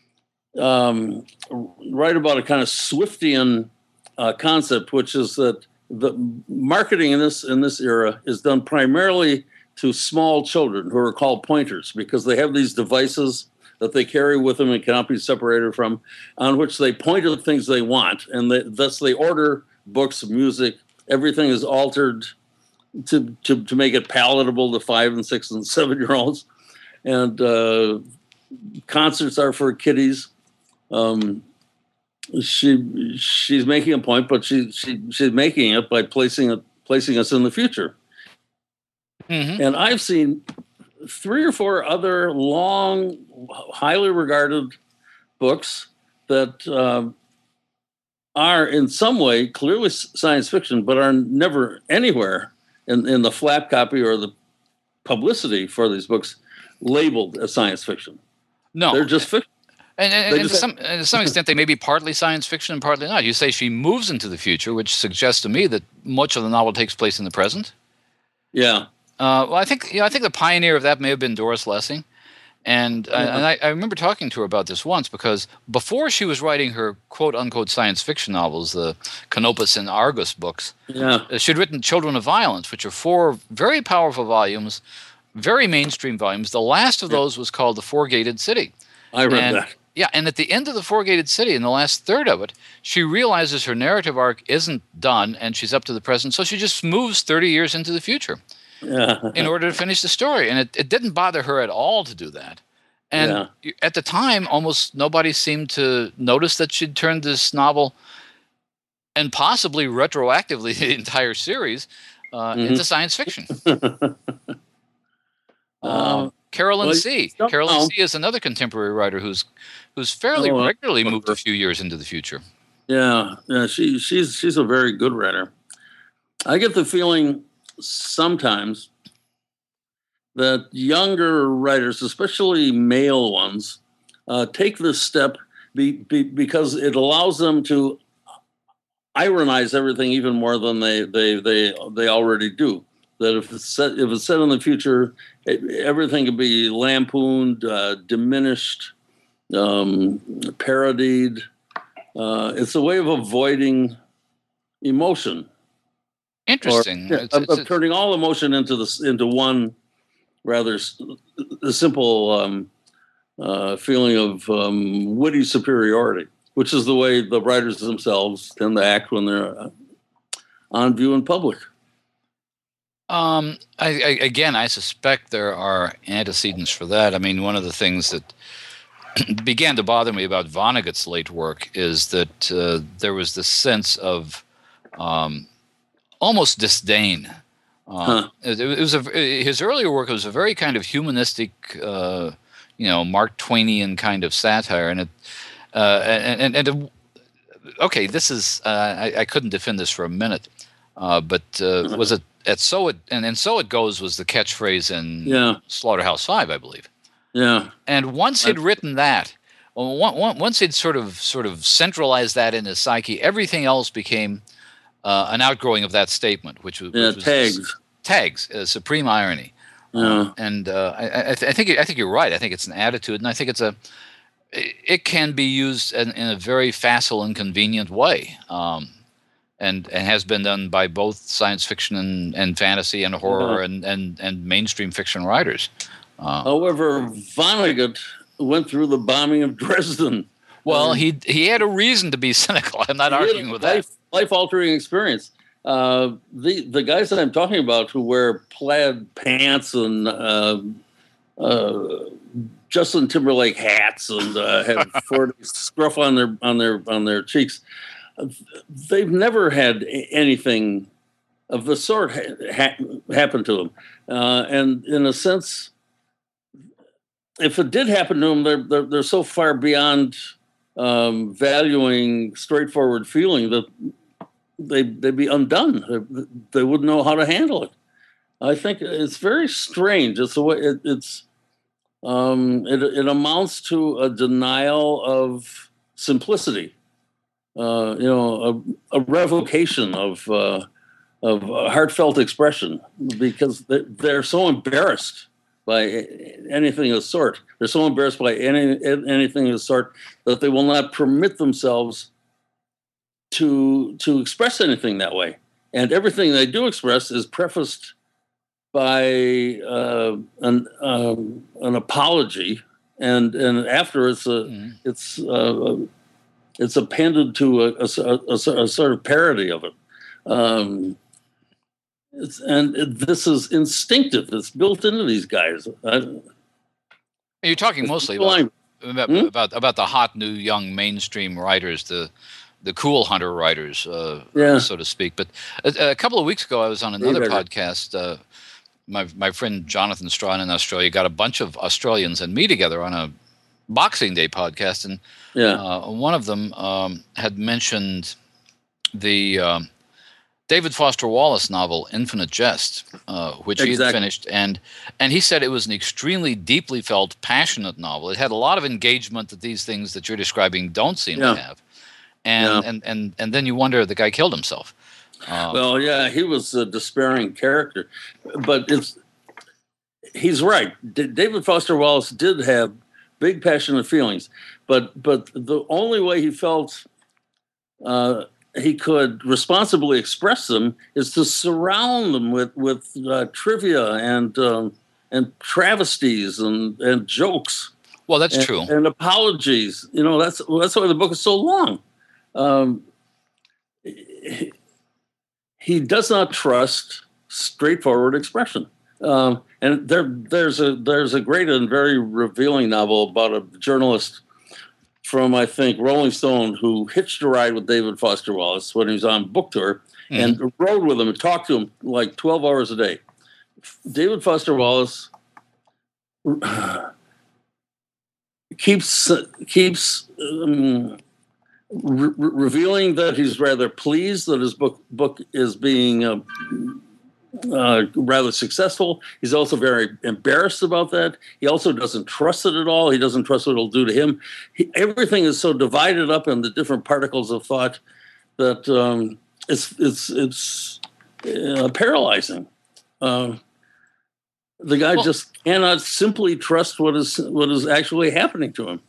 um, write about a kind of Swiftian uh, concept, which is that the marketing in this in this era is done primarily to small children who are called pointers because they have these devices that they carry with them and cannot be separated from, on which they point at things they want, and they, thus they order books, music, everything is altered to to, to make it palatable to five and six and seven year olds, and uh, concerts are for kiddies. Um, she she's making a point, but she she she's making it by placing it placing us in the future. Mm-hmm. And I've seen three or four other long, highly regarded books that um, are in some way clearly science fiction, but are never anywhere in, in the flap copy or the publicity for these books labeled as science fiction. No, they're just fiction. And, and, and, to just, some, and to some extent, they may be partly science fiction and partly not. You say she moves into the future, which suggests to me that much of the novel takes place in the present. Yeah. Uh, well, I think you know, I think the pioneer of that may have been Doris Lessing, and Yeah. uh, and I, I remember talking to her about this once because before she was writing her quote unquote science fiction novels, the Canopus and Argus books, Yeah. uh, she'd written Children of Violence, which are four very powerful volumes, very mainstream volumes. The last of Yeah. those was called The Four-Gated City. I read And- that. Yeah, and at the end of The Four-Gated City, in the last third of it, she realizes her narrative arc isn't done and she's up to the present, so she just moves thirty years into the future Yeah. in order to finish the story. And it, it didn't bother her at all to do that. And Yeah. at the time, almost nobody seemed to notice that she'd turned this novel, and possibly retroactively the entire series, uh, Mhm. into science fiction. Um, Um, Carolyn well, C. don't Carolyn know. C. is another contemporary writer who's who's fairly Oh, uh, regularly moved a whatever. few years into the future. Yeah, yeah, she she's she's a very good writer. I get the feeling sometimes that younger writers, especially male ones, uh, take this step be, be, because it allows them to ironize everything even more than they they they they already do. That if it's set if it's set in the future, it, everything can be lampooned, uh, diminished, um, parodied. Uh, it's a way of avoiding emotion, Interesting. or, yeah, It's- of, it's- of turning all emotion into this into one rather s- a simple um, uh, feeling of um, witty superiority, which is the way the writers themselves tend to act when they're uh, on view in public. Um, I, I, again, I suspect there are antecedents for that. I mean, one of the things that began to bother me about Vonnegut's late work is that uh, there was this sense of um, almost disdain. Uh, Huh. it, it was a, his earlier work was a very kind of humanistic, uh, you know, Mark Twainian kind of satire, and it uh, and and, and it, okay, this is uh, I, I couldn't defend this for a minute, uh, but uh, was it at so it and, and so it goes was the catchphrase in Yeah. Slaughterhouse Five, I believe. Yeah, And once he'd written that, well, one, one, once he'd sort of sort of centralized that in his psyche, everything else became uh, an outgrowing of that statement, which was, yeah, which was tags. tags, uh, supreme irony. Yeah. Uh, and uh, I, I, th- I think I think you're right. I think it's an attitude, and I think it's a it can be used in, in a very facile and convenient way, um, and and has been done by both science fiction and, and fantasy and horror Yeah. and, and and mainstream fiction writers. Uh, However, Vonnegut went through the bombing of Dresden. well, Um, he he had a reason to be cynical. I'm not arguing with that. life, Life-altering experience. Uh, the the guys that I'm talking about who wear plaid pants and uh, uh, Justin Timberlake hats and uh, have forty scruff on their on their on their cheeks, they've never had anything of the sort ha- ha- happen to them. Uh, and in a sense, if it did happen to them, they're they're, they're so far beyond um, valuing straightforward feeling that they they'd be undone. They, they wouldn't know how to handle it. I think it's very strange. It's the way it, it's. Um, it it amounts to a denial of simplicity, uh, you know, a, a revocation of uh, of heartfelt expression because they're so embarrassed by anything of the sort. They're so embarrassed by any anything of the sort that they will not permit themselves to to express anything that way. And everything they do express is prefaced by uh, an um, an apology, and and after it's a mm. it's uh, it's appended to a, a, a, a sort of parody of it. Um, It's, and it, this is instinctive. It's built into these guys. I, You're talking mostly about about, hmm? about about the hot new young mainstream writers, the the cool hunter writers, uh, yeah. so to speak. But a, a couple of weeks ago, I was on another podcast. Uh, my my friend Jonathan Strawn in Australia got a bunch of Australians and me together on a Boxing Day podcast, and yeah. uh, one of them um, had mentioned the. Um, David Foster Wallace novel, Infinite Jest, uh, which exactly. he had finished, and and he said it was an extremely deeply felt, passionate novel. It had a lot of engagement that these things that you're describing don't seem yeah. to have, and, yeah. and and and then you wonder the guy killed himself. Um, well, yeah, he was a despairing character, but it's he's right. D- David Foster Wallace did have big passionate feelings, but but the only way he felt. Uh, he could responsibly express them is to surround them with with uh, trivia and um, and travesties and, and jokes. Well, that's and, true. And apologies. You know, that's that's why the book is so long. Um, he, he does not trust straightforward expression. Um, and there there's a there's a great and very revealing novel about a journalist from, I think, Rolling Stone, who hitched a ride with David Foster Wallace when he was on book tour, mm-hmm. and rode with him and talked to him like twelve hours a day. David Foster Wallace keeps keeps um, re- revealing that he's rather pleased that his book book is being uh, Uh, rather successful. He's also very embarrassed about that. He also doesn't trust it at all. He doesn't trust what it'll do to him. He, everything is so divided up into different particles of thought that um, it's it's it's uh, paralyzing. Uh, the guy well, just cannot simply trust what is what is actually happening to him.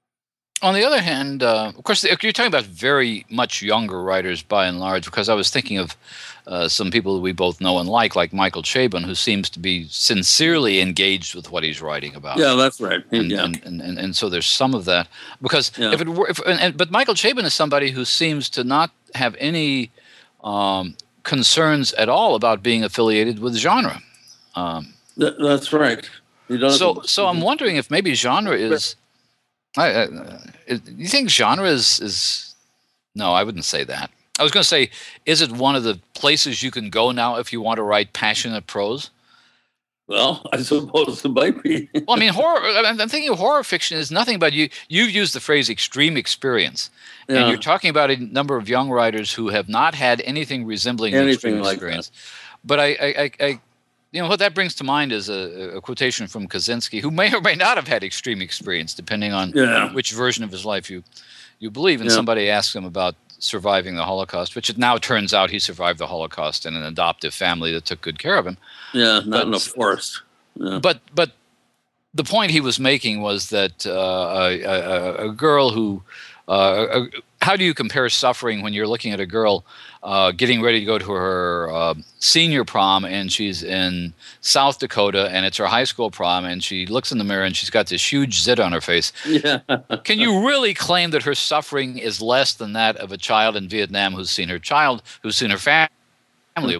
On the other hand, uh, of course, you're talking about very much younger writers by and large, because I was thinking of uh, some people that we both know and like, like Michael Chabon, who seems to be sincerely engaged with what he's writing about. Yeah, that's right. And yeah. and, and, and, and so there's some of that. Because yeah. if it were, if, and, and, but Michael Chabon is somebody who seems to not have any um, concerns at all about being affiliated with genre. Um, Th- that's right. He doesn't. So, so I'm wondering if maybe genre is. I, I, you think genre is, is no, I wouldn't say that. I was going to say, is it one of the places you can go now if you want to write passionate prose? Well, I suppose it might be. Well, I mean, horror. I'm thinking horror fiction is nothing but you. You've used the phrase "extreme experience," yeah. and you're talking about a number of young writers who have not had anything resembling anything extreme like experience. That. But I, I, I, I You know, what that brings to mind is a, a quotation from Kaczynski, who may or may not have had extreme experience, depending on yeah. which version of his life you you believe. And yeah. somebody asked him about surviving the Holocaust, which it now turns out he survived the Holocaust in an adoptive family that took good care of him. Yeah, not but, in a forest. Yeah. But but the point he was making was that uh, a, a, a girl who uh, a, how do you compare suffering when you're looking at a girl uh, getting ready to go to her uh, senior prom, and she's in South Dakota, and it's her high school prom, and she looks in the mirror and she's got this huge zit on her face. Yeah. Can you really claim that her suffering is less than that of a child in Vietnam who's seen her child, who's seen her family?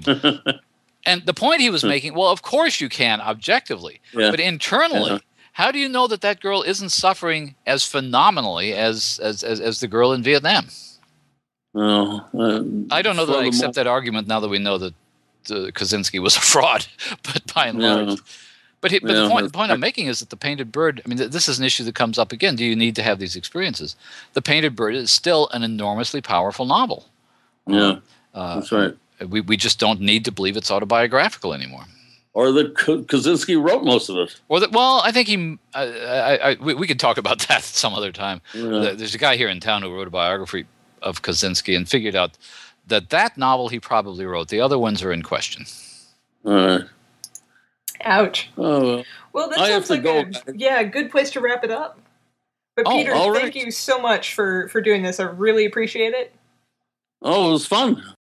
And the point he was making, well, of course you can objectively, yeah. but internally, yeah. how do you know that that girl isn't suffering as phenomenally as as as, as the girl in Vietnam? Well, uh, I don't know that I accept that argument now that we know that uh, Kaczynski was a fraud, but by and yeah. large. But, he, but yeah. the point the point I'm making is that the Painted Bird, I mean, th- this is an issue that comes up again. Do you need to have these experiences? The Painted Bird is still an enormously powerful novel. Yeah, uh, that's right. We we just don't need to believe it's autobiographical anymore. Or that Kaczynski wrote most of it. Or that, well, I think he. Uh, I, I, we, we could talk about that some other time. Yeah. There's a guy here in town who wrote a biography of Kaczynski and figured out that that novel he probably wrote. The other ones are in question. All right. Ouch. Oh, well. Well, that I have sounds to like go. a yeah, good place to wrap it up. But Oh, Peter, all thank right. you so much for, for doing this. I really appreciate it. Oh, it was fun.